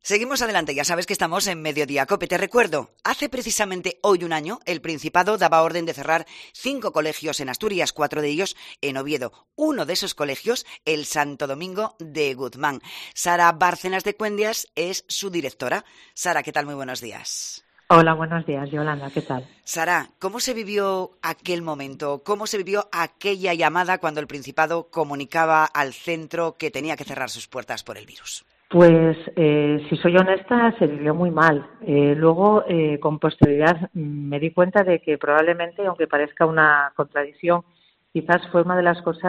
Seguimos adelante, ya sabes que estamos en Mediodía Cope. Te recuerdo, hace precisamente hoy un año, el Principado daba orden de cerrar 5 colegios en Asturias, 4 de ellos en Oviedo. Uno de esos colegios, el Santo Domingo de Guzmán. Sara Bárcenas de Cuendias es su directora. Sara, ¿qué tal? Muy buenos días. Hola, buenos días, Yolanda, ¿qué tal? Sara, ¿cómo se vivió aquel momento? ¿Cómo se vivió aquella llamada cuando el Principado comunicaba al centro que tenía que cerrar sus puertas por el virus? Pues, si soy honesta, se vivió muy mal. Luego, con posterioridad, me di cuenta de que probablemente, aunque parezca una contradicción, quizás fue una de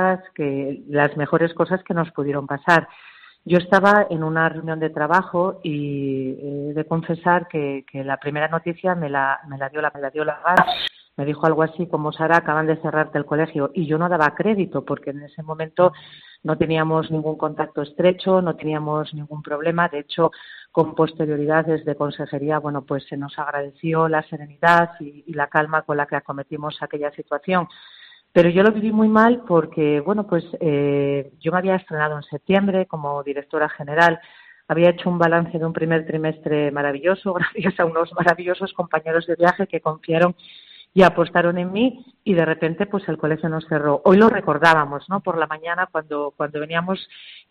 las mejores cosas que nos pudieron pasar. Yo estaba en una reunión de trabajo y he de confesar que la primera noticia me la dio la GAR. Me dijo algo así como: Sara, acaban de cerrarte el colegio. Y yo no daba crédito porque en ese momento no teníamos ningún contacto estrecho, no teníamos ningún problema. De hecho, con posterioridad desde Consejería, bueno, pues se nos agradeció la serenidad y la calma con la que acometimos aquella situación. Pero yo lo viví muy mal porque, bueno, pues yo me había estrenado en septiembre como directora general. Había hecho un balance de un primer trimestre maravilloso, gracias a unos maravillosos compañeros de viaje que confiaron y apostaron en mí, y de repente pues el colegio nos cerró. Hoy lo recordábamos, ¿no?, por la mañana cuando veníamos,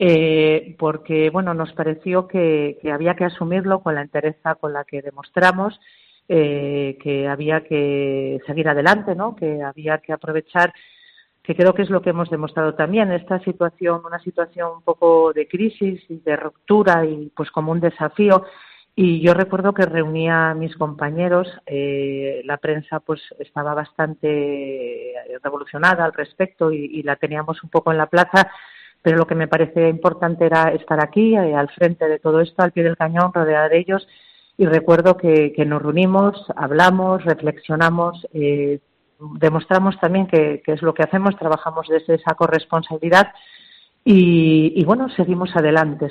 porque bueno, nos pareció que había que asumirlo con la entereza con la que demostramos, que había que seguir adelante, ¿no?, que había que aprovechar, que creo que es lo que hemos demostrado también, esta situación, una situación un poco de crisis y de ruptura y pues como un desafío. Y yo recuerdo que reunía a mis compañeros, la prensa pues estaba bastante revolucionada al respecto y la teníamos un poco en la plaza, pero lo que me parecía importante era estar aquí, al frente de todo esto, al pie del cañón, rodeada de ellos. Y recuerdo que nos reunimos, hablamos, reflexionamos, demostramos también que es lo que hacemos, trabajamos desde esa corresponsabilidad y bueno, seguimos adelante.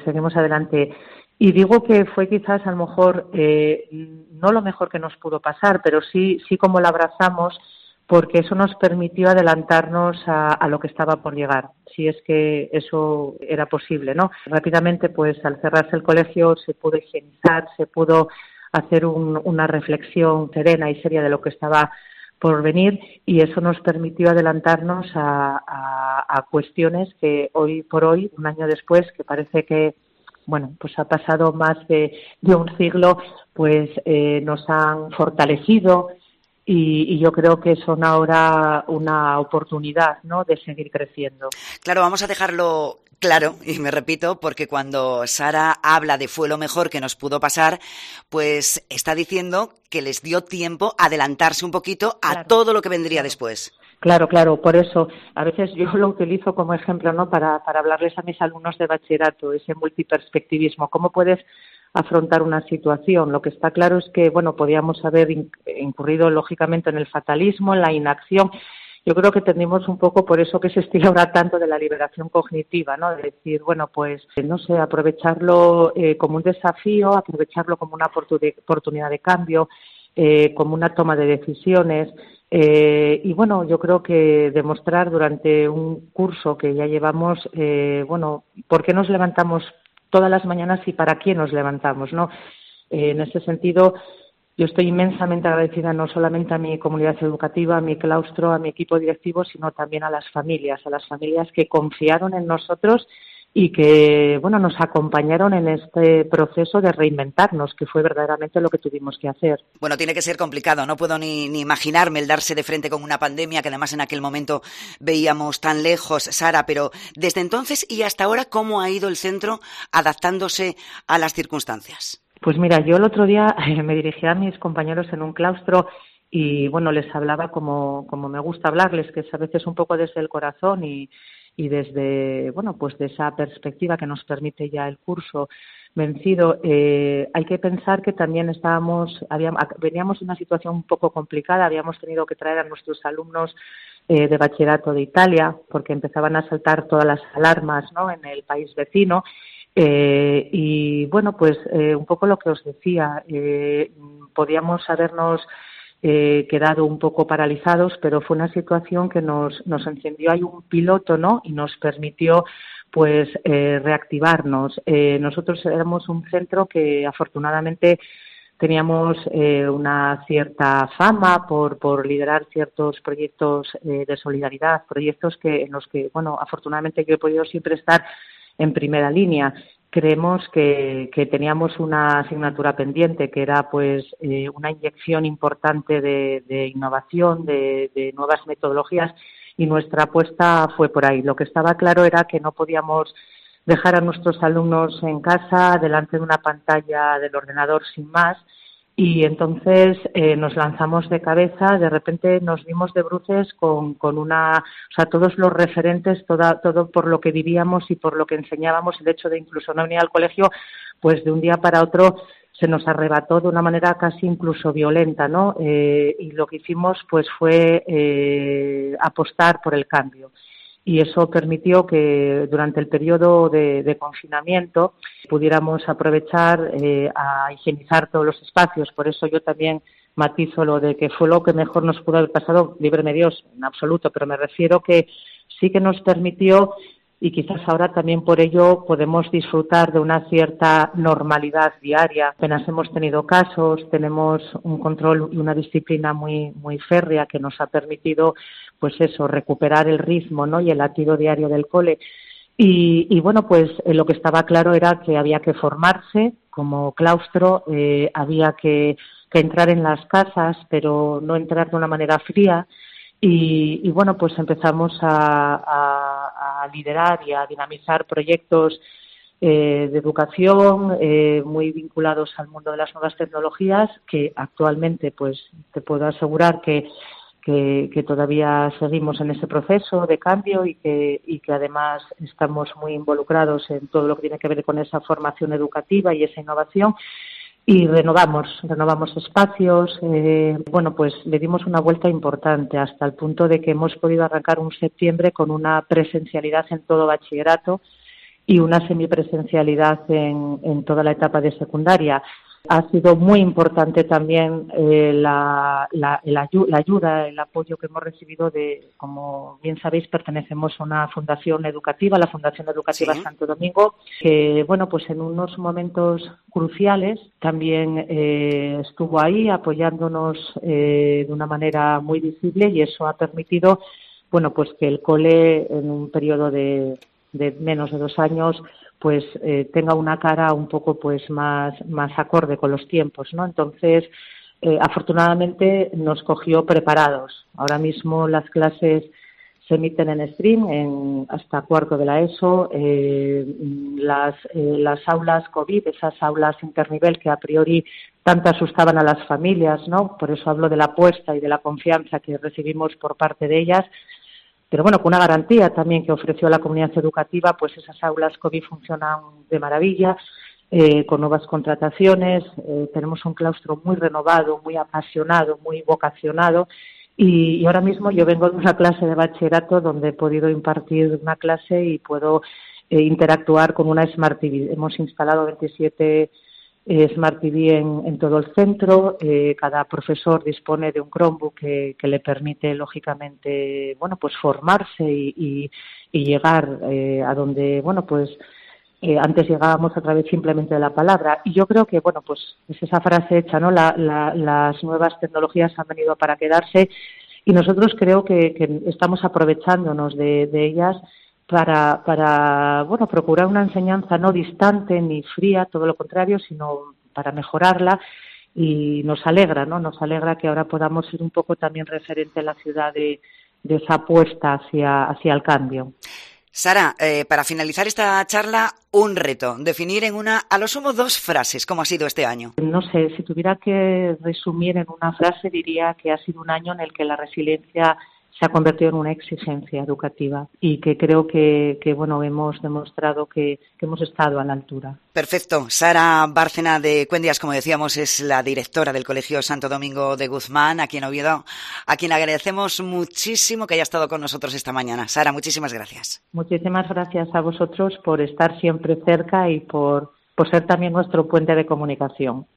Y digo que fue quizás a lo mejor no lo mejor que nos pudo pasar, pero sí como la abrazamos, porque eso nos permitió adelantarnos a lo que estaba por llegar, si es que eso era posible, ¿no? Rápidamente, pues al cerrarse el colegio se pudo higienizar, se pudo hacer una reflexión serena y seria de lo que estaba por venir, y eso nos permitió adelantarnos a cuestiones que hoy por hoy, un año después, que parece que bueno, pues ha pasado más de un siglo, pues nos han fortalecido y yo creo que son ahora una oportunidad, ¿no?, de seguir creciendo. Claro, vamos a dejarlo claro, y me repito, porque cuando Sara habla de fue lo mejor que nos pudo pasar, pues está diciendo que les dio tiempo a adelantarse un poquito a todo lo que vendría después. Claro, por eso a veces yo lo utilizo como ejemplo, ¿no?, para hablarles a mis alumnos de bachillerato, ese multiperspectivismo. ¿Cómo puedes afrontar una situación? Lo que está claro es que, bueno, podíamos haber incurrido lógicamente en el fatalismo, en la inacción. Yo creo que tendimos un poco por eso que se estila ahora tanto de la liberación cognitiva, ¿no? De decir, bueno, pues, no sé, aprovecharlo como un desafío, aprovecharlo como una oportunidad de cambio, como una toma de decisiones. Y bueno, yo creo que demostrar durante un curso que ya llevamos, bueno, por qué nos levantamos todas las mañanas y para quién nos levantamos, ¿no? En ese sentido, yo estoy inmensamente agradecida no solamente a mi comunidad educativa, a mi claustro, a mi equipo directivo, sino también a las familias que confiaron en nosotros y que, bueno, nos acompañaron en este proceso de reinventarnos, que fue verdaderamente lo que tuvimos que hacer. Bueno, tiene que ser complicado, no puedo ni imaginarme el darse de frente con una pandemia que además en aquel momento veíamos tan lejos, Sara, pero desde entonces y hasta ahora, ¿cómo ha ido el centro adaptándose a las circunstancias? Pues mira, yo el otro día me dirigí a mis compañeros en un claustro y, bueno, les hablaba como me gusta hablarles, que es a veces un poco desde el corazón y desde, bueno, pues de esa perspectiva que nos permite ya el curso vencido. Hay que pensar que también veníamos de una situación un poco complicada, habíamos tenido que traer a nuestros alumnos de bachillerato de Italia porque empezaban a saltar todas las alarmas, ¿no?, en el país vecino. Y bueno, pues un poco lo que os decía, podíamos habernos quedado un poco paralizados, pero fue una situación que nos encendió ahí un piloto, ¿no?, y nos permitió pues reactivarnos. Nosotros éramos un centro que afortunadamente teníamos una cierta fama por liderar ciertos proyectos de solidaridad, proyectos en los que, bueno, afortunadamente yo he podido siempre estar en primera línea. Creemos que teníamos una asignatura pendiente, que era pues una inyección importante de innovación, de nuevas metodologías, y nuestra apuesta fue por ahí. Lo que estaba claro era que no podíamos dejar a nuestros alumnos en casa, delante de una pantalla del ordenador sin más, y entonces nos lanzamos de cabeza. De repente nos vimos de bruces con todos los referentes, todo por lo que vivíamos y por lo que enseñábamos, el hecho de incluso no venir al colegio, pues de un día para otro se nos arrebató de una manera casi incluso violenta, ¿no? Y lo que hicimos pues fue apostar por el cambio. Y eso permitió que durante el periodo de confinamiento pudiéramos aprovechar a higienizar todos los espacios. Por eso yo también matizo lo de que fue lo que mejor nos pudo haber pasado, líbreme Dios, en absoluto, pero me refiero que sí que nos permitió, y quizás ahora también por ello podemos disfrutar de una cierta normalidad diaria. Apenas hemos tenido casos, tenemos un control y una disciplina muy férrea que nos ha permitido, pues eso, recuperar el ritmo, ¿no?, y el latido diario del cole. Y bueno, pues lo que estaba claro era que había que formarse como claustro, había que entrar en las casas, pero no entrar de una manera fría. Y bueno, pues empezamos a liderar y a dinamizar proyectos de educación muy vinculados al mundo de las nuevas tecnologías, que actualmente pues te puedo asegurar que todavía seguimos en ese proceso de cambio y que además estamos muy involucrados en todo lo que tiene que ver con esa formación educativa y esa innovación. Y renovamos espacios. Bueno, pues le dimos una vuelta importante hasta el punto de que hemos podido arrancar un septiembre con una presencialidad en todo bachillerato y una semipresencialidad en toda la etapa de secundaria. Ha sido muy importante también la ayuda, el apoyo que hemos recibido como bien sabéis, pertenecemos a una fundación educativa, la Fundación Educativa Sí. Santo Domingo, que bueno, pues en unos momentos cruciales también estuvo ahí apoyándonos de una manera muy visible, y eso ha permitido, bueno, pues que el cole en un periodo de menos de 2 años pues tenga una cara un poco pues más acorde con los tiempos, ¿no? Entonces, afortunadamente nos cogió preparados. Ahora mismo las clases se emiten en stream hasta cuarto de la ESO. Las aulas COVID, esas aulas internivel que a priori tanto asustaban a las familias, ¿no? Por eso hablo de la apuesta y de la confianza que recibimos por parte de ellas. Pero bueno, con una garantía también que ofreció la comunidad educativa, pues esas aulas COVID funcionan de maravilla, con nuevas contrataciones. Tenemos un claustro muy renovado, muy apasionado, muy vocacionado. Y ahora mismo yo vengo de una clase de bachillerato donde he podido impartir una clase y puedo interactuar con una Smart TV. Hemos instalado 27 Smart TV en todo el centro. Cada profesor dispone de un Chromebook que le permite, lógicamente, bueno, pues formarse y llegar a donde, bueno, pues antes llegábamos a través simplemente de la palabra. Y yo creo que, bueno, pues es esa frase hecha, ¿no? Las nuevas tecnologías han venido para quedarse, y nosotros creo que estamos aprovechándonos de ellas para bueno, procurar una enseñanza no distante ni fría, todo lo contrario, sino para mejorarla. Y nos alegra, ¿no? Nos alegra que ahora podamos ser un poco también referente en la ciudad de esa apuesta hacia el cambio. Sara, para finalizar esta charla, un reto, definir en a lo sumo 2 frases, ¿cómo ha sido este año? No sé, si tuviera que resumir en una frase, diría que ha sido un año en el que la resiliencia se ha convertido en una exigencia educativa, y que creo que bueno, hemos demostrado que hemos estado a la altura. Perfecto. Sara Bárcena de Cuendias, como decíamos, es la directora del Colegio Santo Domingo de Guzmán, aquí en Oviedo, a quien agradecemos muchísimo que haya estado con nosotros esta mañana. Sara, muchísimas gracias. Muchísimas gracias a vosotros por estar siempre cerca y por ser también nuestro puente de comunicación.